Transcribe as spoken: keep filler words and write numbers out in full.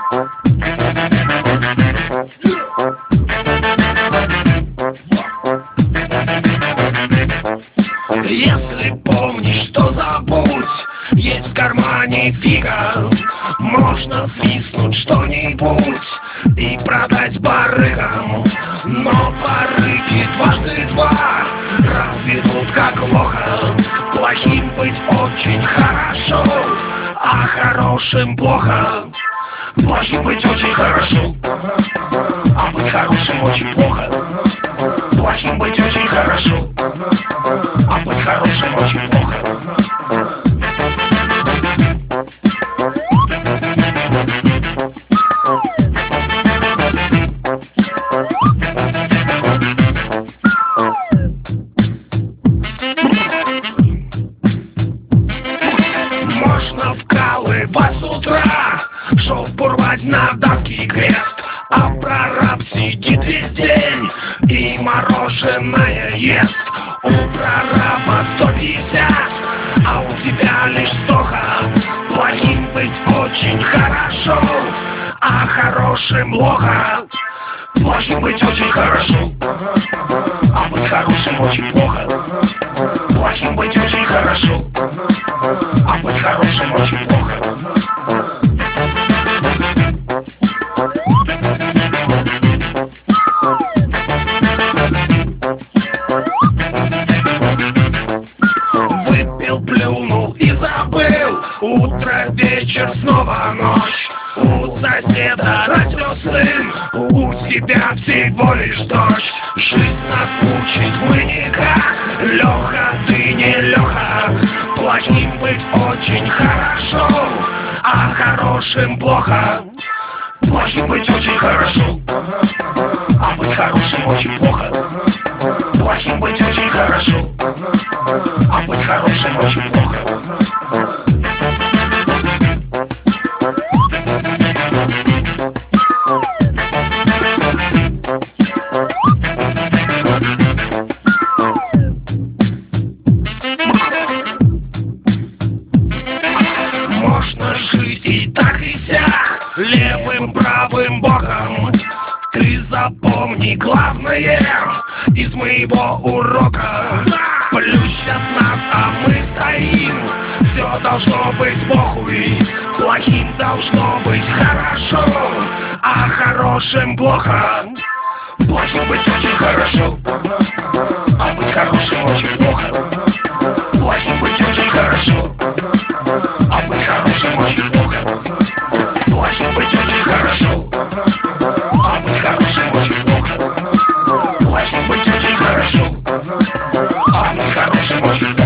Если помнишь, что забудь, есть в кармане фига. Можно свистнуть что-нибудь и продать барыгам. Но барыги дважды два разведут как лоха. Плохим быть очень хорошо, а хорошим плохо. Плохим быть очень хорошо, а быть хорошим очень плохо. Плохим быть очень хорошо, а быть хорошим очень плохо. Можно вкалывать с утра, чтоб порвать на дамский крест. А прораб сидит весь день и мороженое ест. У прораба сто пятьдесят, а у тебя лишь стоха. Плохим быть очень хорошо, а хорошим плохо. Плохим быть очень хорошо, а быть хорошим очень плохо. Плохим быть очень хорошо, а быть хорошим очень плохо. Выпил, плюнул и забыл. Утро, вечер, снова ночь. У соседа растет сын, у тебя всего лишь дочь. Жизнь нас учит, мы никак. Леха, ты не Леха. Плохим быть очень хорошо, а хорошим плохо. Плохим быть очень хорошо, а быть хорошим очень плохо. Плохим быть очень хорошо, а быть хорошим очень плохо. Можно жить и так и сяк, левым, правым боком. Ты запомни главное из моего урока. Плющат нас, а мы стоим. Все должно быть похуй. Плохим должно быть хорошо, а хорошим плохо. Плохим быть очень хорошо, а быть хорошим очень плохо. Плохим быть очень хорошо, а быть хорошим очень плохо. Плохим быть очень хорошо, а быть хорошим очень плохо. Плохим быть очень хорошо, а быть хорошим очень плохо.